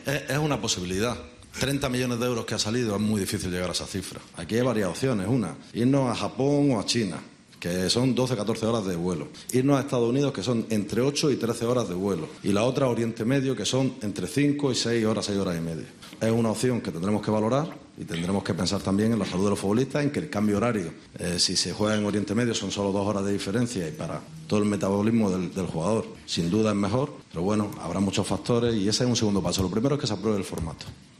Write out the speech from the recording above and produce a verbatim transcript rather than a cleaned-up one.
Es, es una posibilidad. treinta millones de euros que ha salido, es muy difícil llegar a esa cifra. Aquí hay varias opciones. Una, irnos a Japón o a China, que son doce a catorce horas de vuelo. Irnos a Estados Unidos, que son entre ocho y trece horas de vuelo. Y la otra, Oriente Medio, que son entre cinco y seis horas, seis horas y media. Es una opción que tendremos que valorar y tendremos que pensar también en la salud de los futbolistas, en que el cambio horario, eh, si se juega en Oriente Medio, son solo dos horas de diferencia y para todo el metabolismo del, del jugador, sin duda es mejor. Pero bueno, habrá muchos factores y ese es un segundo paso. Lo primero es que se apruebe el formato.